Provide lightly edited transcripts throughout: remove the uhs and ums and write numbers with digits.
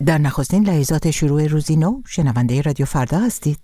در نخستین لحظات شروع روزی نو شنونده رادیو فردا هستید.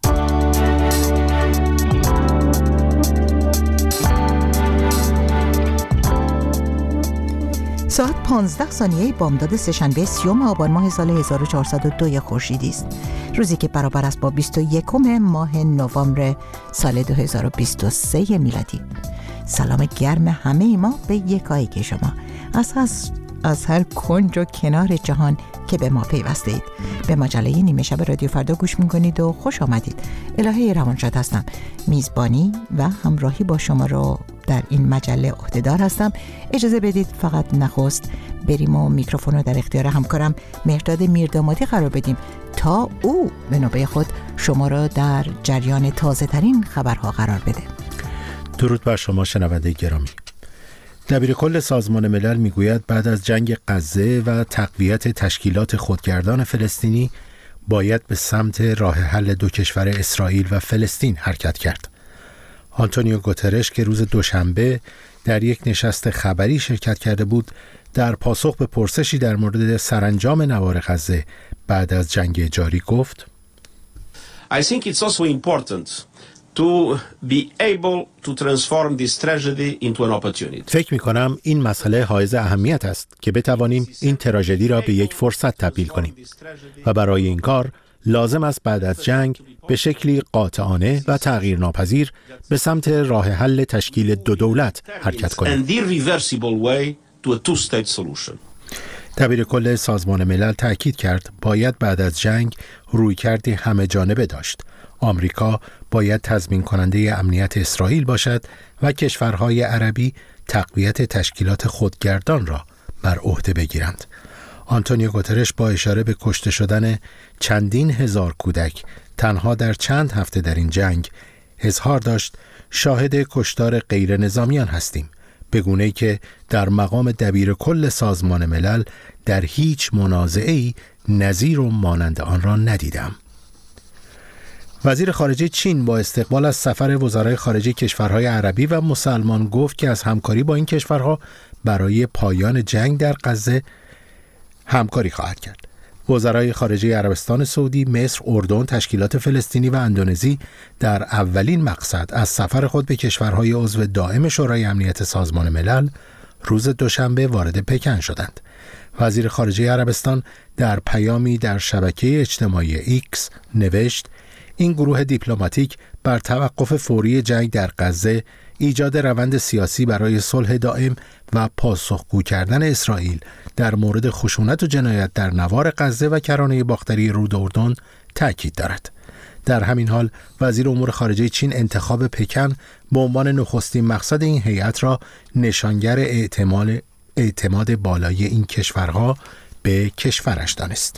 ساعت 15 بامداد سه‌شنبه 30 آبان ماه سال 1402 خورشیدی است. روزی که برابر است با 21 ماه نوامبر سال 2023 میلادی. سلام گرم همه ما به یکایک شما از هر کنج و کنار جهان که به ما پیوسته اید. به مجله نیمه شب رادیو فردا گوش میکنید و خوش آمدید. الهه روانشاد هستم. میزبانی و همراهی با شما رو در این مجله عهده‌دار هستم. اجازه بدید فقط نخست بریم و میکروفون رو در اختیار همکارم مهرداد میردامادی قرار بدیم تا او به نوبه خود شما را در جریان تازه ترین خبرها قرار بده. درود بر شما شنونده گرامی. دبیر کل سازمان ملل میگوید بعد از جنگ غزه و تقویت تشکیلات خودگردان فلسطینی باید به سمت راه حل دو کشور اسرائیل و فلسطین حرکت کرد. آنتونیو گوترش که روز دوشنبه در یک نشست خبری شرکت کرده بود، در پاسخ به پرسشی در مورد سرانجام نوار غزه بعد از جنگ جاری گفت: I think it's also important to be able to transform this tragedy into an opportunity. فکر می‌کنم این مسئله حائز اهمیت است که بتوانیم این تراژدی را به یک فرصت تبدیل کنیم و برای این کار لازم است بعد از جنگ به شکلی قاطعانه و تغییرناپذیر به سمت راه حل تشکیل دو دولت حرکت کنیم. دبیر کل سازمان ملل تأکید کرد باید بعد از جنگ رویکردی همه جانبه داشت. آمریکا باید تضمین کننده امنیت اسرائیل باشد و کشورهای عربی تقویت تشکیلات خودگردان را بر عهده بگیرند. آنتونیو گوترش با اشاره به کشته شدن چندین هزار کودک تنها در چند هفته در این جنگ اظهار داشت شاهد کشتار غیر نظامیان هستیم، به گونه‌ای که در مقام دبیر کل سازمان ملل در هیچ منازعه‌ای نظیر و مانند آن را ندیدم. وزیر خارجه چین با استقبال از سفر وزرای خارجه کشورهای عربی و مسلمان گفت که از همکاری با این کشورها برای پایان جنگ در غزه همکاری خواهد کرد. وزرای خارجه عربستان سعودی، مصر، اردن، تشکیلات فلسطینی و اندونزی در اولین مقصد از سفر خود به کشورهای عضو دائم شورای امنیت سازمان ملل روز دوشنبه وارد پکن شدند. وزیر خارجه عربستان در پیامی در شبکه اجتماعی ایکس نوشت: این گروه دیپلماتیک بر توقف فوری جنگ در غزه، ایجاد روند سیاسی برای صلح دائم و پاسخگو کردن اسرائیل در مورد خشونت و جنایت در نوار غزه و کرانه باختری رود اردن تأکید دارد. در همین حال وزیر امور خارجه چین انتخاب پکن به عنوان نخستین مقصد این هیئت را نشانگر اعتماد بالای این کشورها به کشورش دانست.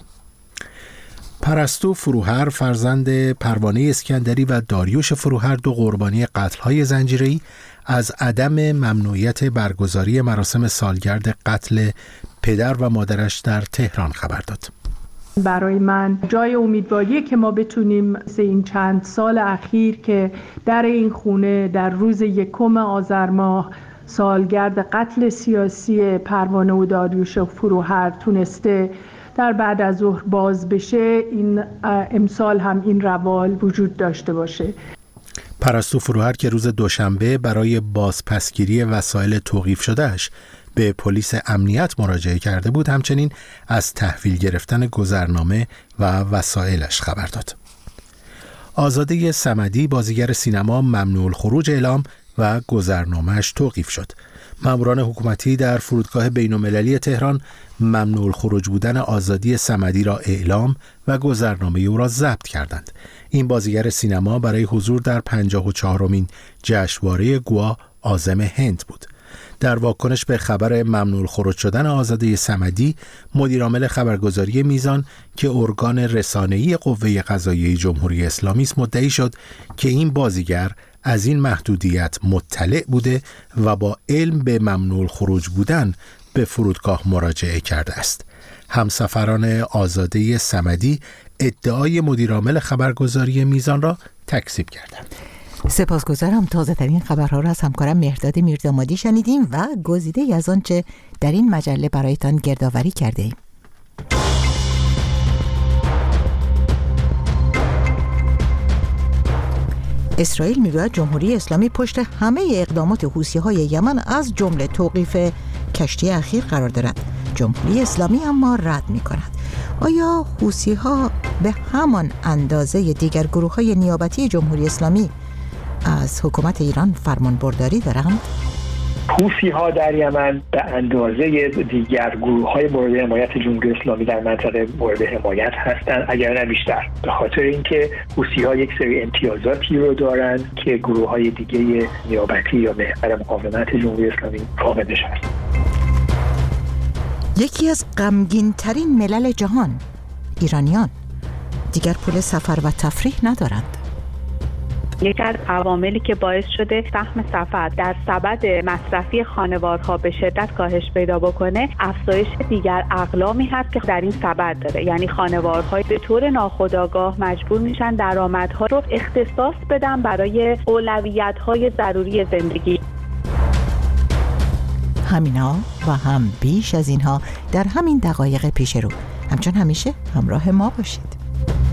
پرستو فروهر فرزند پروانه اسکندری و داریوش فروهر، دو قربانی قتل‌های زنجیره‌ای، از عدم ممنوعیت برگزاری مراسم سالگرد قتل پدر و مادرش در تهران خبر داد. برای من جای امیدواریه که ما بتونیم این چند سال اخیر که در این خونه در روز 1 آذر ماه سالگرد قتل سیاسی پروانه و داریوش فروهر تونسته در بعد از ظهر باز بشه، این امسال هم این روال وجود داشته باشه. پرستو فروهر که روز دوشنبه برای بازپسگیری وسایل توقیف شدهش به پلیس امنیت مراجعه کرده بود، همچنین از تحویل گرفتن گذرنامه و وسایلش خبر داد. آزاده صمدی بازیگر سینما ممنوع الخروج اعلام و گذرنامه‌اش توقیف شد. ماموران حکومتی در فرودگاه بین‌المللی تهران ممنوع الخروج بودن آزادی صمدی را اعلام و گذرنامه او را ضبط کردند. این بازیگر سینما برای حضور در 54مین جشنواره گوا عازم هند بود. در واکنش به خبر ممنوع الخروج شدن آزاده صمدی، مدیرعامل خبرگزاری میزان که ارگان رسانه‌ای قوه قضاییه جمهوری اسلامی است مدعی شد که این بازیگر از این محدودیت مطلع بوده و با علم به ممنوع الخروج بودن به فرودگاه مراجعه کرده است. همسفران آزاده صمدی ادعای مدیرعامل خبرگزاری میزان را تکذیب کردند. سپاسگزارم. تازه ترین خبرها را از همکارم مهرداد میردامادی شنیدیم و گزیده‌ای از آنچه در این مجله برایتان گردآوری کرده ایم. اسرائیل میگوید جمهوری اسلامی پشت همه اقدامات حوثی‌های یمن از جمله توقیف کشتی اخیر قرار دارد. جمهوری اسلامی اما رد می‌کند. آیا حوثی‌ها به همان اندازه دیگر گروه‌های نیابتی جمهوری اسلامی از حکومت ایران فرمانبرداری دارند؟ حوثی‌ها در یمن به اندازه دیگر گروه‌های مورد حمایت جمهوری اسلامی در منطقه مورد حمایت هستند، اگر نه بیشتر، به خاطر اینکه حوثی‌ها یک سری امتیازاتی رو دارند که گروه‌های دیگه نیابتی یا محور مقاومت جمهوری اسلامی فاقدش هستند. یکی از غمگین‌ترین ملل جهان، ایرانیان، دیگر پول سفر و تفریح ندارند. یکی از عواملی که باعث شده سهم سفر در سبد مصرفی خانوارها به شدت کاهش پیدا بکنه، افزایش دیگر اقلامی هست که در این سبد داره. یعنی خانوارهای به طور ناخودآگاه مجبور میشن درآمدها رو اختصاص بدن برای اولویت‌های ضروری زندگی. همینا و هم بیش از اینها در همین دقایق پیش رو. همچون همیشه همراه ما باشید.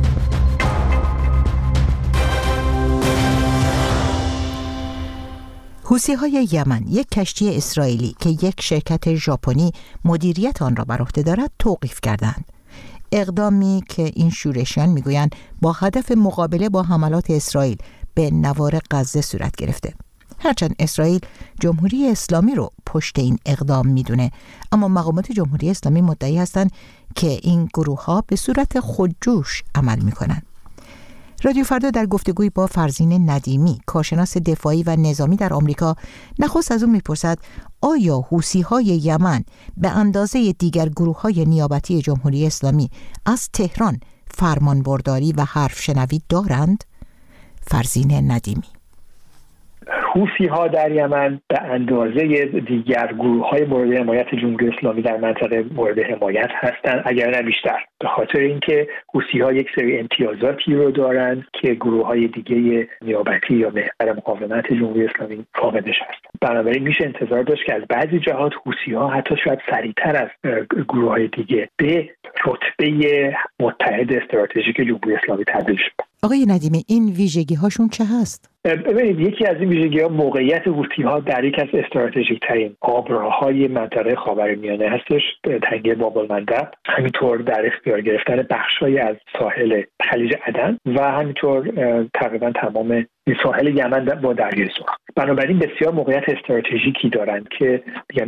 حوثی‌های یمن یک کشتی اسرائیلی که یک شرکت ژاپنی مدیریت آن را بر عهده دارد توقیف کردند. اقدامی که این شورشیان میگویند با هدف مقابله با حملات اسرائیل به نوار غزه صورت گرفته. هرچند اسرائیل جمهوری اسلامی رو پشت این اقدام میدونه، اما مقامات جمهوری اسلامی مدعی هستند که این گروه‌ها به صورت خودجوش عمل میکنند. رادیو فردا در گفتگوی با فرزین ندیمی، کارشناس دفاعی و نظامی در آمریکا، نخست از او میپرسد آیا حوثی‌های یمن به اندازه دیگر گروه‌های نیابتی جمهوری اسلامی از تهران فرمانبرداری و حرف شنوی دارند؟ فرزین ندیمی: حوثی‌ها در یمن به اندازه دیگر گروه‌های مورد حمایت جمهوری اسلامی در منطقه مورد حمایت هستند، اگر نه بیشتر، به خاطر اینکه حوثی‌ها یک سری امتیازاتی رو دارند که گروه‌های دیگه نیابتی یا محور مقاومت جمهوری اسلامی فاقدش هستند. بنابراین میشه انتظار داشت که از بعضی جهات حوثی‌ها حتی شاید سریعتر از گروه‌های دیگه به رتبه متحد استراتژیک جمهوری اسلامی تبدیل شد. آقای ندیمی، این ویژگی هاشون چه هست؟ ببینید، یکی از این ویژگی‌ها موقعیت حوثی‌ها در یک از استراتژیک‌ترین آبراهای منطقه خاورمیانه هستش، تنگه باب المندب، همینطور در اختیار گرفتن بخش‌هایی از ساحل خلیج عدن و همینطور تقریبا تمام این ساحل یمن با دریای سرخ. بنابراین بسیار موقعیت استراتژیکی دارند که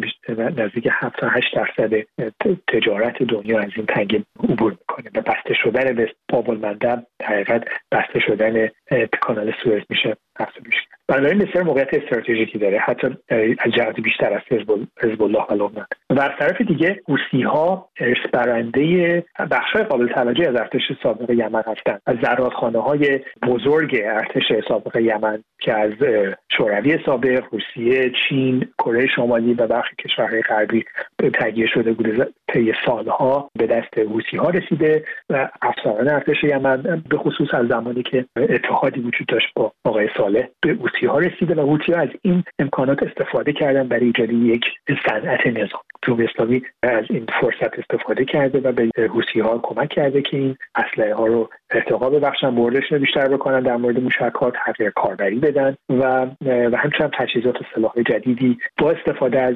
نزدیک 7 تا 8% تجارت دنیا از این تنگه عبور می‌کنه و بسته شدن به باب المندب حقیقت بسته شدن کانال سوئز میشه محسوب میشه. بنابراین بسیار موقعیت استراتژیکی داره، حتی از جهت بیشتر از حزب الله و لبنان. و از طرف دیگه حوثی‌ها ارث‌برنده بخش‌های قابل توجهی از ارتش سابق یمن هستند. از زرادخانه‌های بزرگ ارتش سابق یمن که از شوروی سابق، روسیه، چین، کره شمالی و برخی کشورهای غربی تهیه شده بوده طی سالها به دست حوثی‌ها رسیده و افسران ارتش یمن به خصوص از زمانی که اتحادی وجود داشت با آقای صالح به حوثی‌ها رسیده و حوثی‌ها از این امکانات استفاده کردن برای ایجاد یک صنعت نظام. جمهوری اسلامی از این فرصت استفاده کرده و به حوثی‌ها کمک کرده که این اسلحه ها رو ارتقا ببخشن، بردش بیشتر بکنن، در مورد موشکات حقیقی کاربری بدن و همچنین تجهیزات و سلاح جدیدی با استفاده از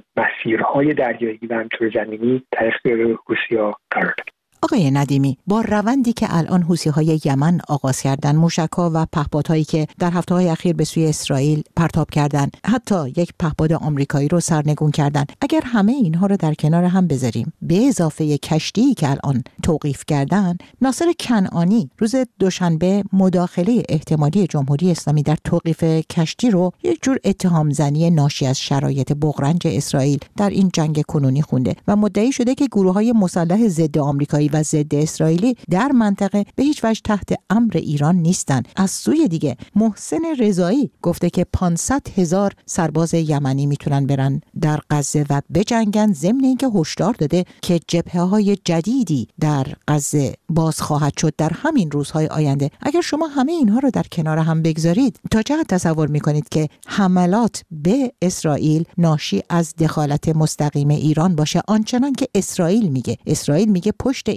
مسیرهای دریایی و همچنین زمینی در اختیار حوثی‌ها قرار داد. آقای ندیمی، با روندی که الان حوثی‌های یمن آغاز کردن، موشک‌ها و پهپادهایی که در هفته‌های اخیر به سوی اسرائیل پرتاب کردند، حتی یک پهپاد آمریکایی رو سرنگون کردند، اگر همه اینها رو در کنار هم بذاریم به اضافه کشتی که الان توقیف کردن، ناصر کنعانی روز دوشنبه مداخله احتمالی جمهوری اسلامی در توقیف کشتی رو یک جور اتهام زنی ناشی از شرایط بغرنج اسرائیل در این جنگ کنونی خونده و مدعی شده که گروه‌های مسلح ضد آمریکایی و ضد اسرائیلی در منطقه به هیچ وجه تحت امر ایران نیستند. از سوی دیگه محسن رضایی گفته که 500,000 سرباز یمنی میتونن برن در غزه و بجنگن، ضمن اینکه هشدار داده که جبهه‌های جدیدی در غزه باز خواهد شد در همین روزهای آینده. اگر شما همه اینها رو در کنار هم بگذارید، تا چه حد تصور میکنید که حملات به اسرائیل ناشی از دخالت مستقیم ایران باشه؟ آنچنان که اسرائیل میگه پشت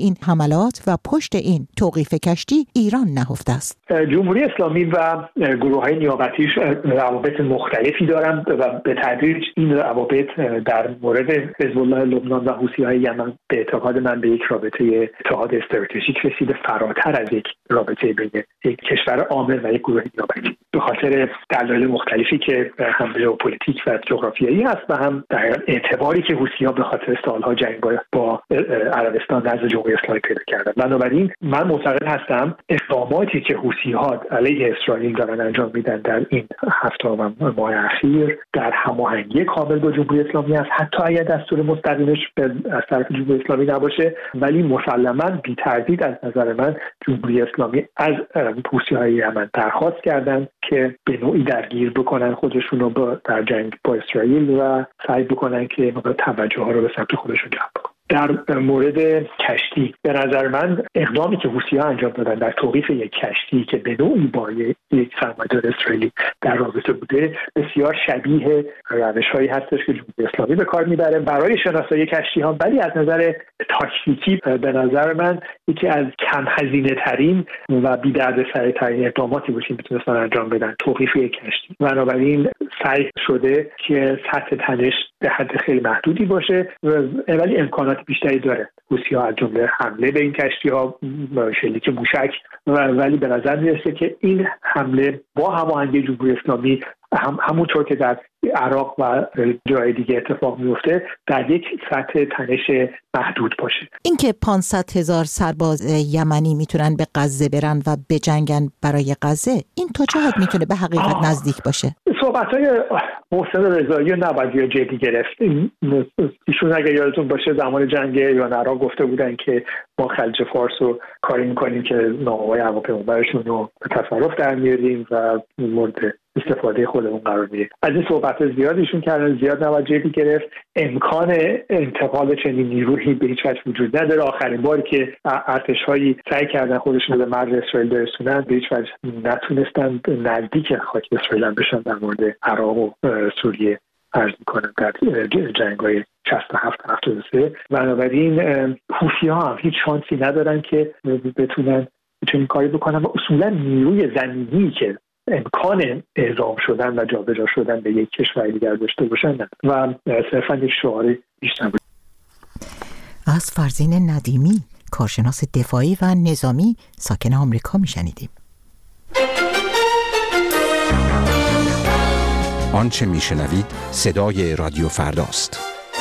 این حملات و پشت این توقیف کشتی ایران نهفته است؟ جمهوری اسلامی و گروه‌های نیابتیش روابط مختلفی دارند و به تدریج این روابط در مورد حزب الله لبنان و حوثی‌های یمن به اعتقاد من به یک رابطه اتحاد استراتژیک رسیده، فراتر از یک رابطه بین یک کشور عامل و یک گروه نیابتی، به خاطر دلایل مختلفی که هم ژئوپلیتیک و جغرافیایی هست و هم در اعتباری که حوثی‌ها به خاطر سالها جنگ با عربستان نزد جمهوری اسلامی پیدا کردن. بنابراین من معتقد هستم اقداماتی که حوثی‌ها علیه اسرائیل دارن انجام میدن در این هفته و ماه اخیر در هماهنگی کامل با جمهوری اسلامی است، حتی اگر دستور مستقیمش از طرف جمهوری اسلامی نباشه، ولی مسلماً بی تردید از نظر من جمهوری اسلامی از حوثی‌های یمن درخواست کردند که به نوعی درگیر بکنن خودشون رو در جنگ با اسرائیل و سعی بکنن که توجه ها رو به سمت خودشون جلب بکنن. در مورد کشتی به نظر من اقدامی که حوثی‌ها انجام دادن در توقیف یک کشتی که به نوعی با یک سرمایه‌دار اسرائیلی در رابطه بوده بسیار شبیه روش‌هایی هستش که جمهوری اسلامی به کار میبره برای شناسایی کشتی‌ها، ولی از نظر تاکتیکی به نظر من یکی از کم هزینه ترین و بی دردسرترین اقداماتی بود که میتونستن انجام بدن، توقیف یک کشتی. بنابراین سعی شده که سطح تنش به حد خیلی محدودی باشه ولی امکانات بیشتری داره حوثی‌ها از جمله حمله به این کشتی‌ها، شلیک موشک، ولی به نظر میرسه که این حمله با هماهنگی جمهوری اسلامی همونطور که در عراق و جای دیگه اتفاق میفته در یک سطح تنش محدود باشه. اینکه 500,000 سرباز یمنی میتونن به غزه برن و بجنگن برای غزه، این تا چه حد میتونه به حقیقت نزدیک باشه؟ صحبت‌های محسن رضایی رو نباید جدی گرفت. ایشون اگه یادتون باشه زمان جنگ ایران عراق گفته بودن که ما خلیج فارس رو کاری میکنیم که ناوهای هواپیمابرشون رو به تصرف در میاریم و مورد استفاده خودمون قرار میدیم. از این صحبت زیادشون کردن، زیاد نباید جدی گرفت. امکان انتقال چنین نیرویی به هیچ وجه وجود نداره. آخرین باری که ارتش‌هایی سعی کردن خودشون رو به مرز اسرائیل برسونن به هیچ وجه نتونستن نزدیک خاک اسرائیل بشن. در مورد عراق و سوریه عرض میکنم در جنگ‌های 67-73. بنابراین حوثی‌ها هم هیچ شانسی ندارن که بتونن چنین کاری بکنن و اصولا نیروی زمینی که امکان اعزام شدن و جابجا شدن به یک کشور دیگر داشته باشن و صرفا یک شعار بیشتر بود. از فرزین ندیمی، کارشناس دفاعی و نظامی ساکن آمریکا میشنیدیم. آنچه میشنوید صدای رادیو فرداست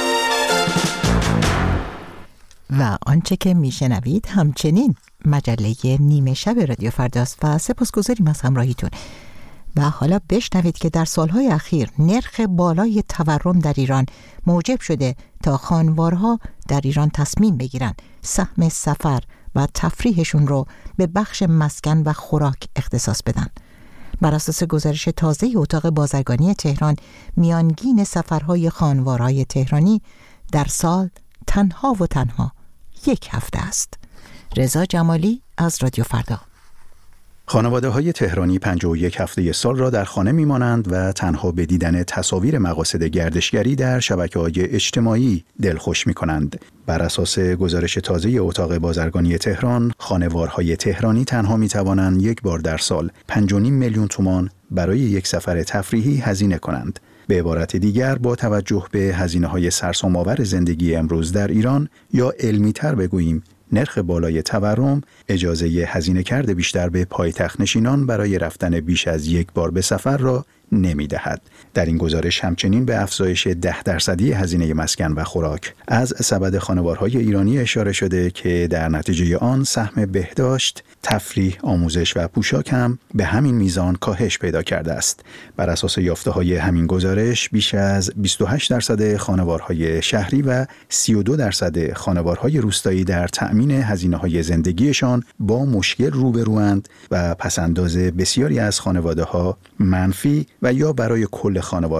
و آنچه که میشنوید همچنین مجله نیمه شب رادیو فرداست و سپاسگزاریم از همراهیتون. و حالا بشنوید که در سالهای اخیر نرخ بالای تورم در ایران موجب شده تا خانوارها در ایران تصمیم بگیرن سهم سفر و تفریحشون رو به بخش مسکن و خوراک اختصاص بدن. بر اساس گزارش تازه اتاق بازرگانی تهران، میانگین سفرهای خانوارهای تهرانی در سال تنها و تنها 1 هفته است. رضا جمالی از رادیو فردا. خانواده‌های تهرانی 51 هفته سال را در خانه می‌مانند و تنها به دیدن تصاویر مقاصد گردشگری در شبکه‌های اجتماعی دلخوش می‌کنند. بر اساس گزارش تازه اتاق بازرگانی تهران، خانوارهای تهرانی تنها می‌توانند یک بار در سال 5.5 میلیون تومان برای یک سفر تفریحی هزینه کنند. به عبارت دیگر، با توجه به هزینه‌های سرسام‌آور زندگی امروز در ایران، یا علمی‌تر بگوییم نرخ بالای تورم، اجازه هزینه کرده بیشتر به پایتخت نشینان برای رفتن بیش از یک بار به سفر را نمی‌دهد. در این گزارش همچنین به افزایش 10% هزینه مسکن و خوراک از سبد خانوارهای ایرانی اشاره شده که در نتیجه آن سهم بهداشت، تفریح، آموزش و پوشاک هم به همین میزان کاهش پیدا کرده است. بر اساس یافته‌های همین گزارش، بیش از 28% خانوارهای شهری و 32% خانوارهای روستایی در تأمین هزینه‌های زندگیشان با مشکل روبروند و پس‌انداز بسیاری از خانواده‌ها منفی و یا برای کل خانوارها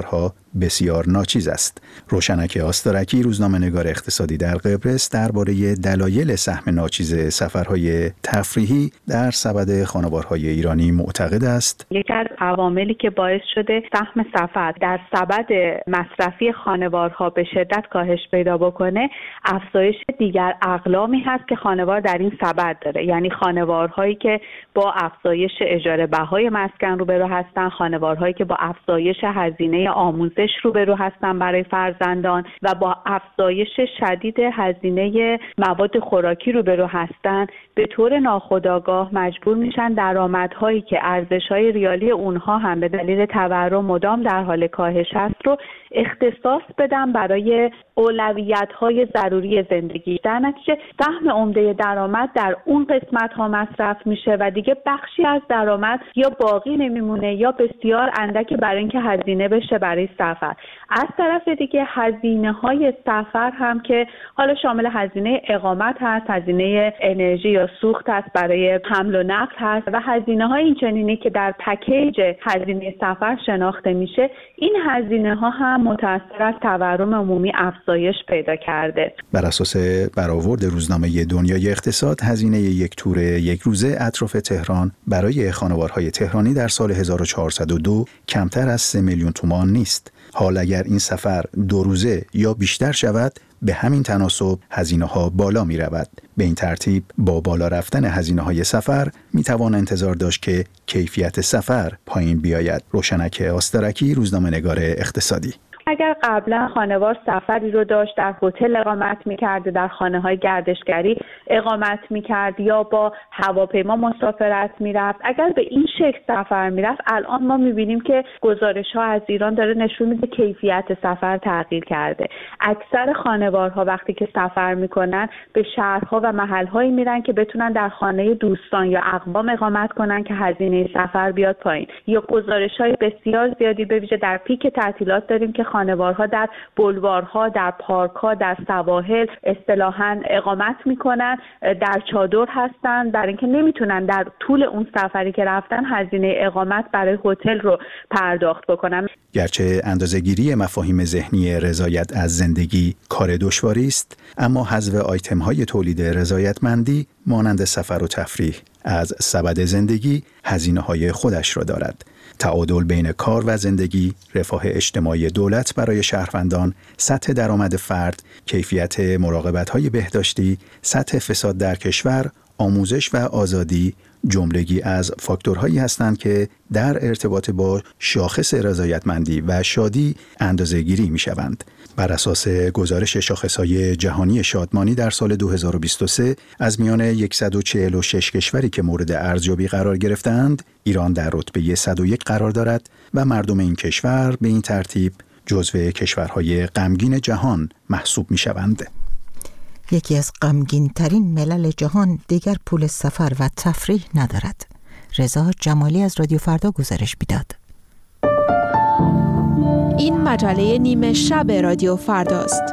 بسیار ناچیز است. روشنک آستارکی، روزنامه‌نگار اقتصادی در قبرس، درباره دلایل سهم ناچیز سفرهای تفریحی در سبد خانوارهای ایرانی معتقد است: یکی از عواملی که باعث شده سهم سفر در سبد مصرفی خانوارها به شدت کاهش پیدا بکنه، افزایش دیگر اقلامی هست که خانوار در این سبد داره. یعنی خانوارهایی که با افزایش اجاره بهای مسکن روبرو هستن، خانوارهایی که با افزایش هزینه آموزش روبرو هستن برای فرزندان و با افزایش شدید هزینه مواد خوراکی روبرو هستن، به طور ناخودآگاه مجبور میشن درآمدهایی که ارزش‌های ریالی اونها هم به دلیل تورم مدام در حال کاهش هست رو اختصاص بدن برای اولویت‌های ضروری زندگی. در نتیجه سهم عمده درآمد در اون قسمت‌ها مصرف میشه و دیگه بخشی از درآمد یا باقی نمیمونه یا بسیار اندک برای اینکه هزینه بشه برای سفر. از طرف دیگه هزینه‌های سفر هم که حالا شامل هزینه اقامت هست، هزینه انرژی یا سوخت هست، برای حمل و نقل هست و هزینه‌های اینچنینی که در پکیج هزینه سفر شناخته میشه، این هزینه‌ها هم متأثر از تورم عمومی افزایش پیدا کرده. بر اساس برآورد روزنامه دنیای اقتصاد، هزینه یک تور یک روزه اطراف تهران برای خانوارهای تهرانی در سال 1402 کمتر از 3 میلیون تومان نیست. حال اگر این سفر 2 روزه یا بیشتر شود، به همین تناسب هزینه‌ها بالا می رود. به این ترتیب با بالا رفتن هزینه‌های سفر می توان انتظار داشت که کیفیت سفر پایین بیاید. روشنک آستارکی، روزنامه‌نگار اقتصادی: اگر قبلا خانوار سفری رو داشت در هتل اقامت می‌کرد، در خانه‌های گردشگری اقامت می‌کرد یا با هواپیما مسافرت می‌رفت، اگر به این شکل سفر می‌رفت، الان ما می‌بینیم که گزارش‌ها از ایران داره نشون میده کیفیت سفر تغییر کرده. اکثر خانوارها وقتی که سفر می‌کنن به شهرها و محل‌هایی میرن که بتونن در خانه دوستان یا اقوام اقامت کنن که هزینه سفر بیاد پایین. یا گزارش‌های بسیار زیادی به ویژه در پیک تعطیلات داریم که خانوارها در بولوارها، در پارک‌ها، در سواحل اصطلاحاً اقامت میکنن، در چادر هستن، برای اینکه نمیتونن در طول اون سفری که رفتن هزینه اقامت برای هتل رو پرداخت بکنن. گرچه اندازه‌گیری مفاهیم ذهنی رضایت از زندگی کار دشواری است، اما حذف آیتم‌های تولید رضایتمندی مانند سفر و تفریح از سبد زندگی هزینه‌های خودش را دارد. تعادل بین کار و زندگی، رفاه اجتماعی دولت برای شهروندان، سطح درآمد فرد، کیفیت مراقبت‌های بهداشتی، سطح فساد در کشور، آموزش و آزادی جملگی از فاکتورهایی هستند که در ارتباط با شاخص رضایتمندی و شادی اندازه‌گیری می‌شوند. بر اساس گزارش شاخص‌های جهانی شادمانی در سال 2023 از میان 146 کشوری که مورد ارزیابی قرار گرفتند، ایران در رتبه 101 قرار دارد و مردم این کشور به این ترتیب جزو کشورهای غمگین جهان محسوب می‌شوند. یکی از غمگین‌ترین ملل جهان دیگر پول سفر و تفریح ندارد. رضا جمالی از رادیو فردا گزارش می‌داد. این مجله نیمه شب رادیو فرداست.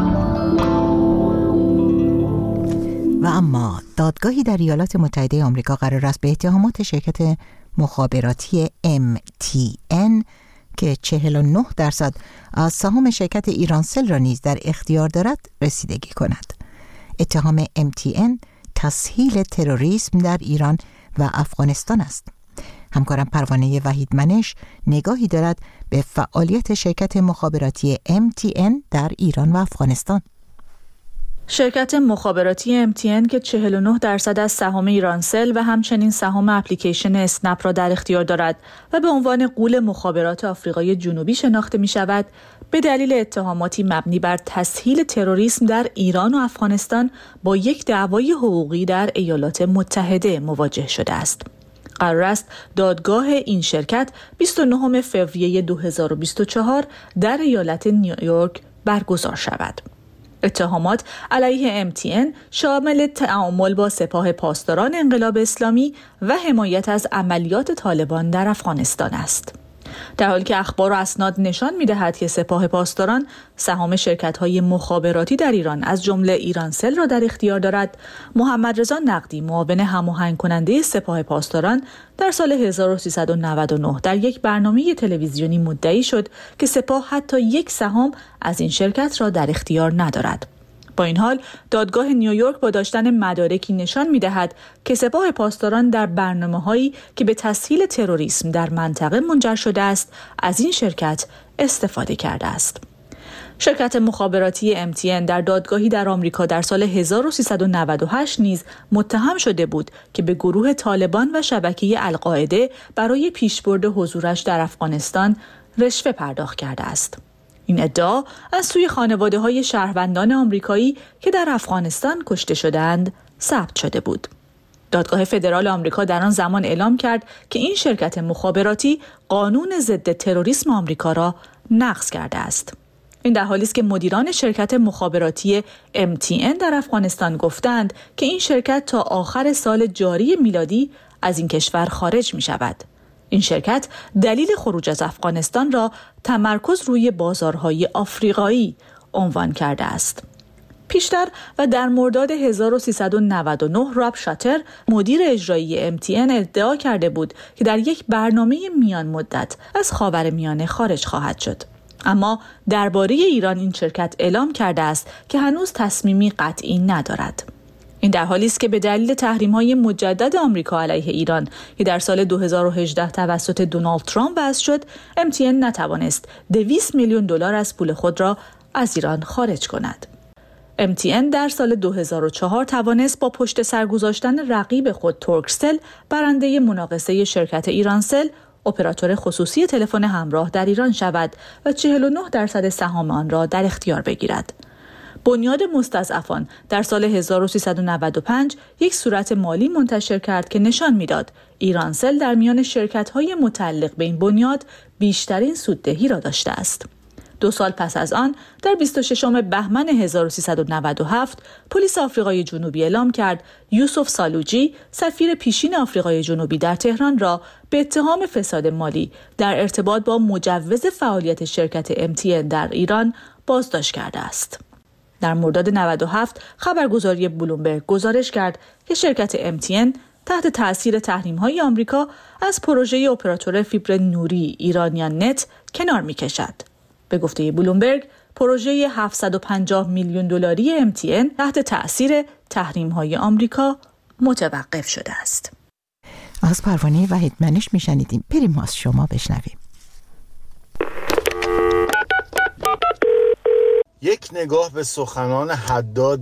و اما دادگاهی در ایالات متحده آمریکا قرار است به اتهامات شرکت مخابراتی MTN که 49% از سهام شرکت ایرانسل را نیز در اختیار دارد رسیدگی کند. اتهام MTN تسهیل تروریسم در ایران و افغانستان است. همکارم پروانه وحید منش نگاهی دارد به فعالیت شرکت مخابراتی MTN در ایران و افغانستان. شرکت مخابراتی MTN که 49% از سهام ایرانسل و همچنین سهام اپلیکیشن اسنپ را در اختیار دارد و به عنوان غول مخابرات آفریقای جنوبی شناخته می شود، به دلیل اتهاماتی مبنی بر تسهیل تروریسم در ایران و افغانستان با یک دعوای حقوقی در ایالات متحده مواجه شده است. قرار است دادگاه این شرکت 29 فوریه 2024 در ایالت نیویورک برگزار شود. اتهامات علیه MTN شامل تعامل با سپاه پاسداران انقلاب اسلامی و حمایت از عملیات طالبان در افغانستان است. در حالی که اخبار و اسناد نشان می‌دهد که سپاه پاسداران سهام شرکت‌های مخابراتی در ایران از جمله ایرانسل را در اختیار دارد، محمد رضا نقدی معاون هماهنگ کننده سپاه پاسداران در سال 1399 در یک برنامه تلویزیونی مدعی شد که سپاه حتی یک سهام از این شرکت را در اختیار ندارد. با این حال دادگاه نیویورک با داشتن مدارکی نشان می‌دهد که سپاه پاسداران در برنامه‌هایی که به تسهیل تروریسم در منطقه منجر شده است از این شرکت استفاده کرده است. شرکت مخابراتی MTN در دادگاهی در آمریکا در سال 1398 نیز متهم شده بود که به گروه طالبان و شبکه القاعده برای پیشبرد حضورش در افغانستان رشوه پرداخت کرده است. این ادعا از سوی خانواده‌های شهروندان آمریکایی که در افغانستان کشته شدند ثبت شده بود. دادگاه فدرال آمریکا در آن زمان اعلام کرد که این شرکت مخابراتی قانون ضد تروریسم آمریکا را نقض کرده است. این در حالی است که مدیران شرکت مخابراتی MTN در افغانستان گفتند که این شرکت تا آخر سال جاری میلادی از این کشور خارج می شود. این شرکت دلیل خروج از افغانستان را تمرکز روی بازارهای آفریقایی عنوان کرده است. پیشتر و در مرداد 1399 راب شاتر مدیر اجرایی MTN ادعا کرده بود که در یک برنامه میان مدت از خاورمیانه خارج خواهد شد. اما درباره ایران این شرکت اعلام کرده است که هنوز تصمیمی قطعی ندارد. این در حالی است که به دلیل تحریم‌های مجدد آمریکا علیه ایران که در سال 2018 توسط دونالد ترامپ وضع شد، MTN نتوانست 200 میلیون دلار از پول خود را از ایران خارج کند. MTN در سال 2004 توانست با پشت سر گذاشتن رقیب خود ترکسل برنده مناقصه شرکت ایرانسل، اپراتور خصوصی تلفن همراه در ایران شود و 49% سهام آن را در اختیار بگیرد. بنیاد مستضعفان در سال 1395 یک صورت مالی منتشر کرد که نشان می‌داد ایرانسل در میان شرکت‌های متعلق به این بنیاد بیشترین سوددهی را داشته است. 2 سال پس از آن در 26 بهمن 1397 پلیس آفریقای جنوبی اعلام کرد یوسف سالوجی سفیر پیشین آفریقای جنوبی در تهران را به اتهام فساد مالی در ارتباط با مجوز فعالیت شرکت MTN در ایران بازداشت کرده است. در مرداد 97 خبرگزاری بلومبرگ گزارش کرد که شرکت MTN تحت تأثیر تحریم‌های آمریکا از پروژه اپراتور فیبر نوری ایرانیان نت کنار می‌کشد. به گفته بلومبرگ، پروژه 750 میلیون دلاری MTN تحت تأثیر تحریم‌های آمریکا متوقف شده است. از پروانه وحیدمنش میشنیدیم. بریم از شما بشنویم. یک نگاه به سخنان حداد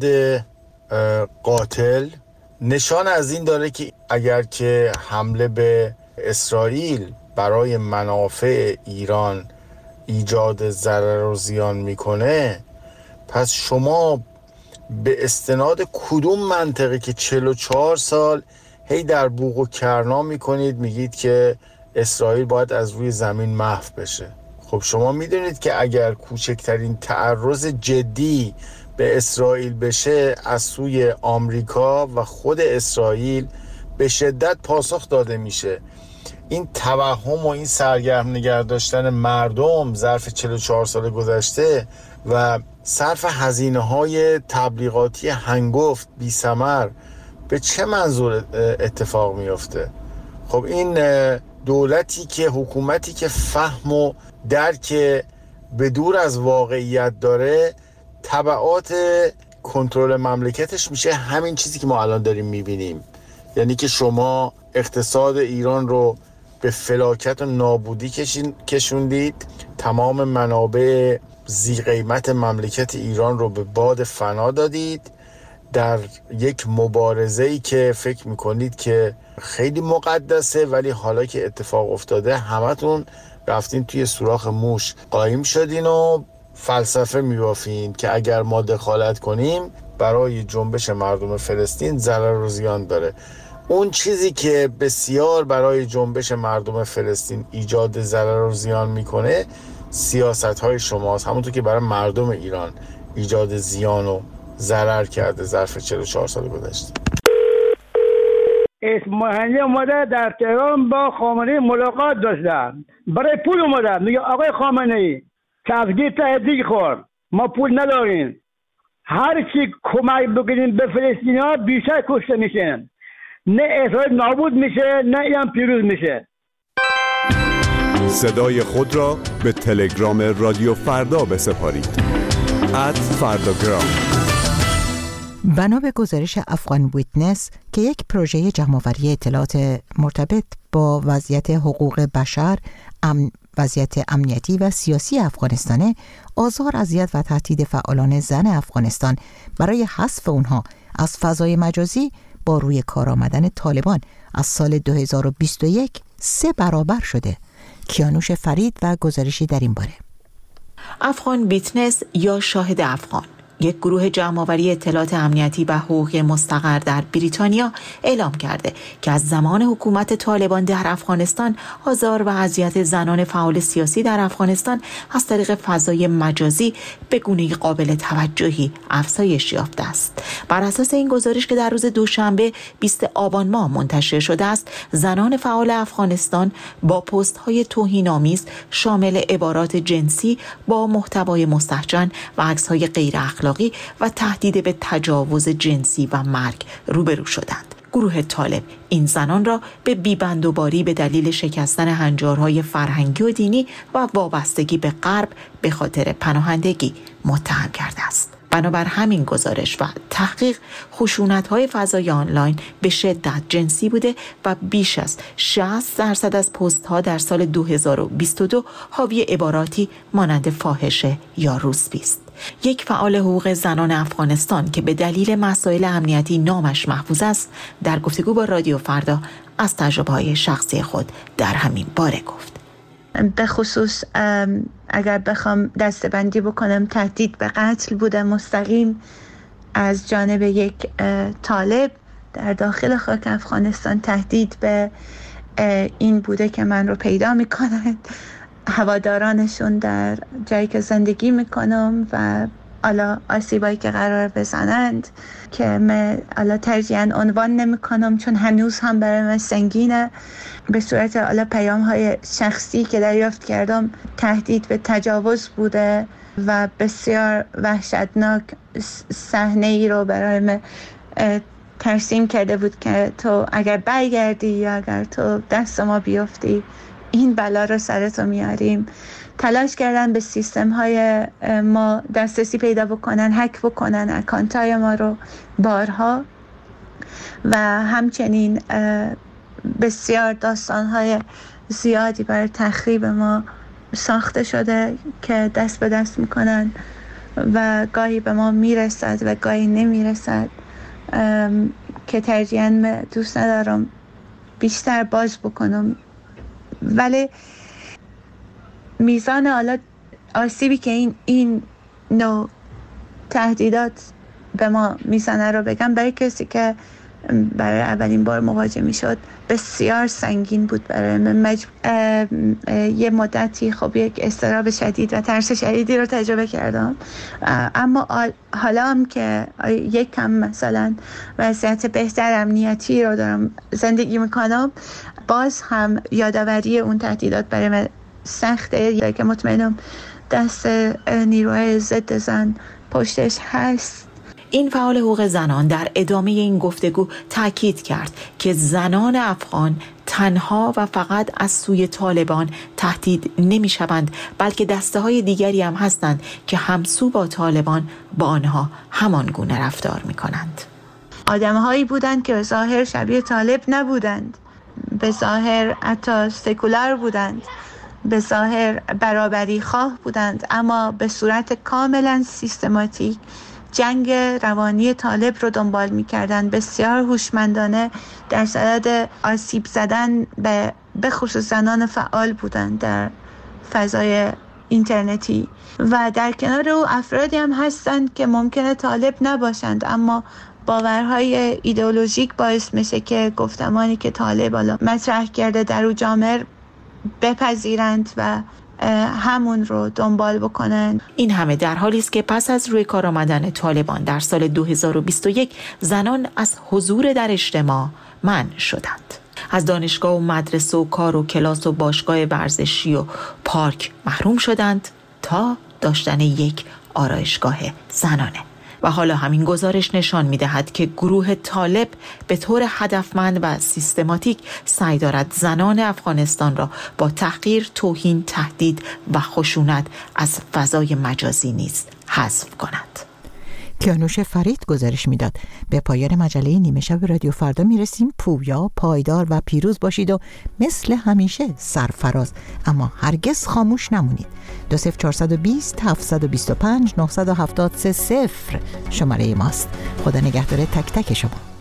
قاتل نشان از این داره که اگر که حمله به اسرائیل برای منافع ایران ایجاد ضرر و زیان میکنه، پس شما به استناد کدوم منطقه که 44 سال هی در بوق و کرنا میکنید میگید که اسرائیل باید از روی زمین محو بشه؟ خب شما میدونید که اگر کوچکترین تعرض جدی به اسرائیل بشه از سوی آمریکا و خود اسرائیل به شدت پاسخ داده میشه. این توهم و این سرگرم نگه داشتن مردم ظرف 44 سال گذشته و صرف هزینه‌های تبلیغاتی هنگفت بی ثمر به چه منظور اتفاق میفته؟ خب این دولتی که حکومتی که فهم و درک به دور از واقعیت داره، تبعات کنترل مملکتش میشه همین چیزی که ما الان داریم میبینیم. یعنی که شما اقتصاد ایران رو به فلاکت و نابودی کشوندید، تمام منابع ذی قیمت مملکت ایران رو به باد فنا دادید در یک مبارزه‌ای که فکر میکنید که خیلی مقدسه، ولی حالا که اتفاق افتاده همتون رفتین توی سوراخ موش قایم شدین و فلسفه میبافین که اگر ما دخالت کنیم برای جنبش مردم فلسطین ضرر و زیان داره. اون چیزی که بسیار برای جنبش مردم فلسطین ایجاد ضرر و زیان میکنه سیاست‌های شماست، همونطور که برای مردم ایران ایجاد زیان و ضرر کرده ظرف 44 سال گذشته. اصفهانی اومده در تهران با خامنه‌ای ملاقات داشتن، برای پول اومده، میگه آقای خامنه‌ای تفجیر تهدید خور، ما پول نداریم، هر چی کمک بکنیم به فلسطینی‌ها بیشتر کشته میشن، نه اسرائیل نابود میشه نه ایران پیروز میشه. صدای خود را به تلگرام رادیو فردا بسپارید. @فرداگرام. بنا به گزارش افغان ویتنس که یک پروژه جمع‌آوری اطلاعات مرتبط با وضعیت حقوق بشر، وضعیت امنیتی و سیاسی افغانستان، آزار، اذیت و تهدید فعالان زن افغانستان برای حذف اونها از فضای مجازی با روی کار آمدن طالبان از سال 2021 3 برابر شده. کیانوش فرید و گزارشی در این باره. افغان ویتنس یا شاهد افغان، یک گروه جمع‌آوری اطلاعات امنیتی و حقوقی مستقر در بریتانیا اعلام کرده که از زمان حکومت طالبان در افغانستان آزار و اذیت زنان فعال سیاسی در افغانستان از طریق فضای مجازی به گونه‌ای قابل توجهی افزایش یافته است. بر اساس این گزارش که در روز دوشنبه 20 آبان ماه منتشر شده است، زنان فعال افغانستان با پست‌های توهین‌آمیز شامل عبارات جنسی با محتوای مستهجن و عکس‌های غیر اخلاقی و تهدید به تجاوز جنسی و مرگ روبرو شدند. گروه طالب این زنان را به بیبندوباری به دلیل شکستن هنجارهای فرهنگی و دینی و وابستگی به غرب به خاطر پناهندگی متهم کرده است. بنابر همین گزارش و تحقیق، خشونت‌های فضای آنلاین به شدت جنسی بوده و بیش از 60% از پست‌ها در سال 2022 حاوی عباراتی مانند فاحشه یا روسپی است. یک فعال حقوق زنان افغانستان که به دلیل مسائل امنیتی نامش محفوظ است، در گفتگو با رادیو فردا از تجربه‌های شخصی خود در همین باره گفت. به خصوص اگر بخوام دسته‌بندی بکنم، تهدید به قتل بوده مستقیم از جانب یک طالب در داخل خاک افغانستان. تهدید به این بوده که من رو پیدا میکنند هوادارانشون در جایی که زندگی میکنم و حالا آسیبایی که قرار بزنند که من حالا ترجیحاً عنوان نمیکنم چون هنوز هم برای من سنگینه. به صورت حالا پیام‌های شخصی که دریافت کردم، تهدید به تجاوز بوده و بسیار وحشتناک صحنه ای رو برای من ترسیم کرده بود که تو اگر برگردی یا اگر تو دست ما بیفتی این بلا رو سرتو میاریم. تلاش کردن به سیستم های ما دسترسی پیدا بکنن، هک بکنن اکانت های ما رو بارها و همچنین بسیار داستان های زیادی برای تخریب ما ساخته شده که دست به دست میکنن و گاهی به ما میرسد و گاهی نمیرسد که ترجیحاً دوست ندارم بیشتر باز بکنم. ولی میزان حالا آسیبی که این نوع تهدیدات به ما میزنه رو بگم، برای کسی که برای اولین بار مواجه میشد بسیار سنگین بود برای من. یه مدتی خب یک اضطراب شدید و ترس شدیدی رو تجربه کردم، اما حالا هم که یک کم مثلا وضعیت بهتر امنیتی رو دارم زندگی میکنم، باز هم یادآوری اون تهدیدات برای من سخته که مطمئنم دست نیروهای ضد زن پشتش هست. این فعال حقوق زنان در ادامه این گفتگو تاکید کرد که زنان افغان تنها و فقط از سوی طالبان تهدید نمی شوند، بلکه دسته های دیگری هم هستند که همسو با طالبان با آنها همان گونه رفتار می کنند. آدم هایی بودند که به ظاهر شبیه طالب نبودند، به ظاهر حتی سکولار بودند، به ظاهر برابری خواه بودند، اما به صورت کاملا سیستماتیک جنگ روانی طالب رو دنبال می‌کردند. بسیار هوشمندانه در صدد آسیب زدن به خصوص زنان فعال بودند در فضای اینترنتی و در کنار او افرادی هم هستند که ممکنه طالب نباشند اما باورهای ایدئولوژیک باعث میشه که گفتمانی که طالب مطرح کرده در او جامعه بپذیرند و همون رو دنبال بکنن. این همه در حالی است که پس از روی کار آمدن طالبان در سال 2021 زنان از حضور در اجتماع منع شدند. از دانشگاه و مدرسه و کار و کلاس و باشگاه ورزشی و پارک محروم شدند تا داشتن یک آرایشگاه زنانه. و حالا همین گزارش نشان می‌دهد که گروه طالب به طور هدفمند و سیستماتیک سعی دارد زنان افغانستان را با تحقیر، توهین، تهدید و خشونت از فضای مجازی نیز حذف کند. کیانوش فرید گزارش میداد. به پایان مجله نیمه شب رادیو فردا میرسیم. پویا، پایدار و پیروز باشید و مثل همیشه سرفراز اما هرگز خاموش نمونید. 20420 725 973 0 شماره ماست. خدا نگهدار تک تک شما.